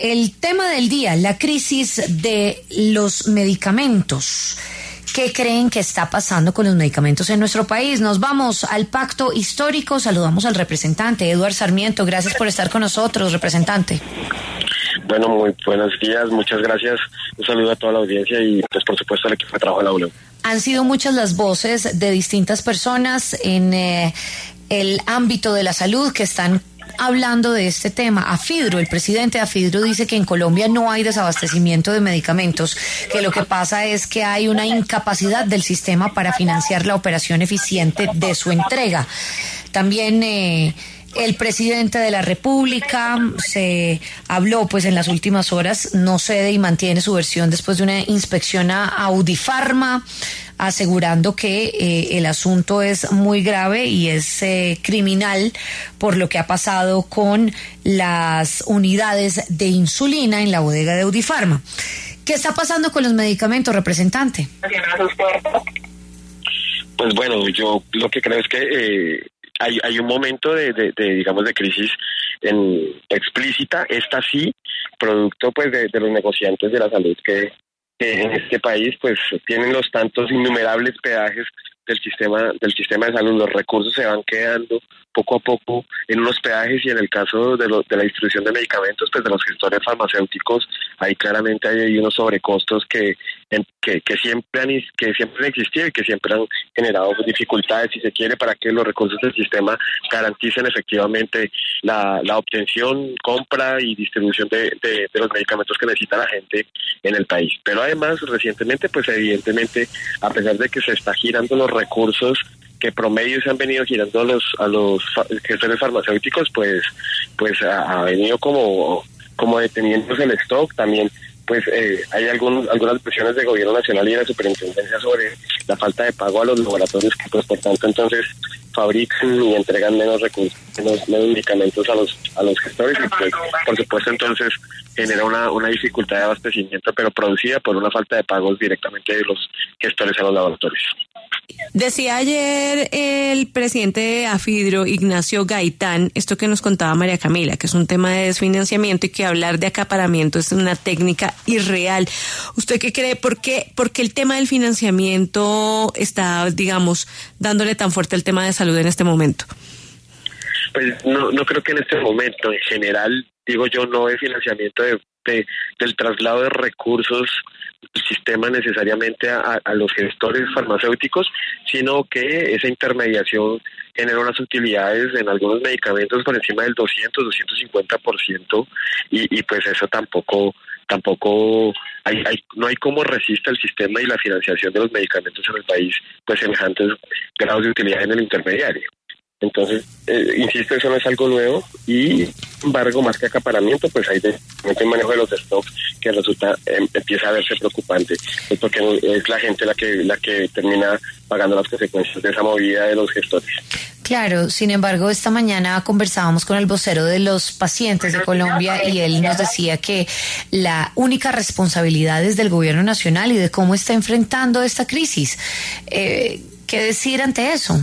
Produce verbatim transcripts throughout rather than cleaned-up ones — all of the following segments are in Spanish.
el tema del día, la crisis de los medicamentos. ¿Qué creen que está pasando con los medicamentos en nuestro país? Nos vamos al pacto histórico. Saludamos al representante, Eduardo Sarmiento. Gracias por estar con nosotros, representante. Bueno, muy buenos días, muchas gracias. Un saludo a toda la audiencia y, pues, por supuesto, al equipo de trabajo de la W. Han sido muchas las voces de distintas personas en eh, el ámbito de la salud que están hablando de este tema. Afidro, el presidente de Afidro dice que en Colombia no hay desabastecimiento de medicamentos, que lo que pasa es que hay una incapacidad del sistema para financiar la operación eficiente de su entrega. También eh, el presidente de la República se habló pues en las últimas horas, no cede y mantiene su versión después de una inspección a Audifarma, asegurando que eh, el asunto es muy grave y es eh, criminal por lo que ha pasado con las unidades de insulina en la bodega de Audifarma. ¿Qué está pasando con los medicamentos, representante? Pues bueno, yo lo que creo es que eh, hay, hay un momento de, de, de, digamos, de crisis en, explícita, esta sí, producto pues de, de los negociantes de la salud que en este país pues tienen los tantos innumerables peajes del sistema del sistema de salud. Los recursos se van quedando poco a poco en unos peajes y en el caso de, lo, de la distribución de medicamentos, pues de los gestores farmacéuticos, ahí claramente hay, hay unos sobrecostos que, en, que que siempre han que siempre han existido y que siempre han generado dificultades, si se quiere, para que los recursos del sistema garanticen efectivamente la, la obtención, compra y distribución de, de, de los medicamentos que necesita la gente en el país. Pero además, recientemente, pues evidentemente, a pesar de que se está girando los recursos que promedio se han venido girando a los a los gestores farmacéuticos, pues pues ha, ha venido como como deteniéndose el stock. También pues eh, hay algún, algunas presiones del gobierno nacional y de la superintendencia sobre la falta de pago a los laboratorios que pues por tanto entonces fabrican y entregan menos recursos, menos, menos medicamentos a los a los gestores y pues por supuesto entonces genera una, una dificultad de abastecimiento, pero producida por una falta de pagos directamente de los gestores a los laboratorios. Decía ayer el presidente de Afidro, Ignacio Gaitán, esto que nos contaba María Camila, que es un tema de desfinanciamiento y que hablar de acaparamiento es una técnica irreal. ¿Usted qué cree? ¿Por qué, por qué el tema del financiamiento está, digamos, dándole tan fuerte al tema de salud en este momento? Pues no, no creo que en este momento, en general, digo yo, no es financiamiento de, de del traslado de recursos del sistema necesariamente a, a los gestores farmacéuticos, sino que esa intermediación genera unas utilidades en algunos medicamentos por encima del doscientos, doscientos cincuenta por ciento y, y pues eso tampoco tampoco hay, hay no hay cómo resista el sistema y la financiación de los medicamentos en el país pues semejantes grados de utilidad en el intermediario. Entonces, eh, insisto, eso no es algo nuevo y, sin embargo, más que acaparamiento, pues hay de, de manejo de los stocks que resulta, eh, empieza a verse preocupante, pues porque es la gente la que la que termina pagando las consecuencias de esa movida de los gestores. Claro, sin embargo, esta mañana conversábamos con el vocero de los pacientes de Colombia y él nos decía que la única responsabilidad es del gobierno nacional y de cómo está enfrentando esta crisis. Eh, ¿Qué decir ante eso?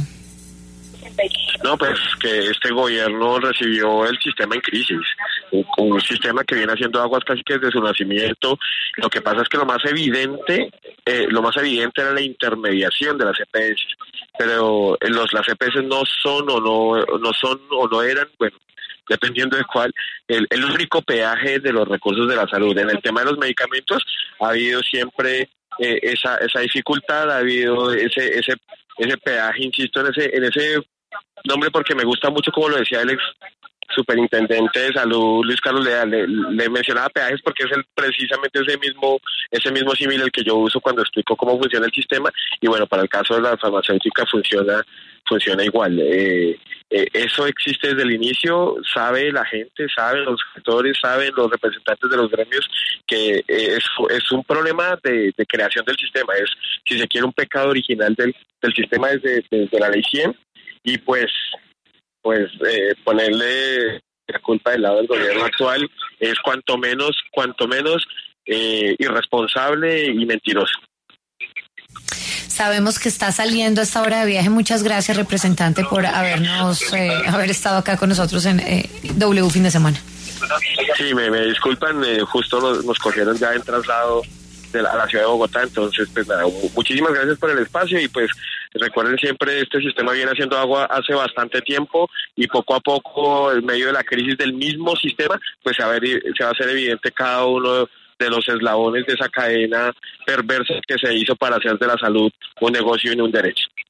No, pues que este gobierno recibió el sistema en crisis, un, un sistema que viene haciendo aguas casi que desde su nacimiento. Lo que pasa es que lo más evidente, eh, lo más evidente era la intermediación de las E P S, pero los las E P S no son o no no son o no eran, bueno, dependiendo de cuál, el, el único peaje de los recursos de la salud. En el tema de los medicamentos ha habido siempre eh, esa esa dificultad, ha habido ese ese ese peaje, insisto, en ese en ese nombre porque me gusta mucho como lo decía el ex superintendente de salud Luis Carlos Leal, le, le mencionaba peajes porque es el, precisamente ese mismo ese mismo símil el que yo uso cuando explico cómo funciona el sistema y bueno, para el caso de la farmacéutica funciona funciona igual. Eh, eh, eso existe desde el inicio, sabe la gente, saben los gestores, saben los representantes de los gremios que es, es un problema de, de creación del sistema, es si se quiere un pecado original del, del sistema desde, desde la ley cien y pues pues eh, ponerle la culpa del lado del gobierno actual es cuanto menos cuanto menos eh, irresponsable y mentiroso. Sabemos que está saliendo a esta hora de viaje. Muchas gracias, representante, por habernos eh, haber estado acá con nosotros en eh, W Fin de Semana. Sí, me, me disculpan, eh, justo nos, nos cogieron ya en traslado de la, a la ciudad de Bogotá, entonces pues nada, muchísimas gracias por el espacio y pues recuerden siempre, este sistema viene haciendo agua hace bastante tiempo y poco a poco, en medio de la crisis del mismo sistema, pues se va a, ver, se va a hacer evidente cada uno de los eslabones de esa cadena perversa que se hizo para hacer de la salud un negocio y no un derecho.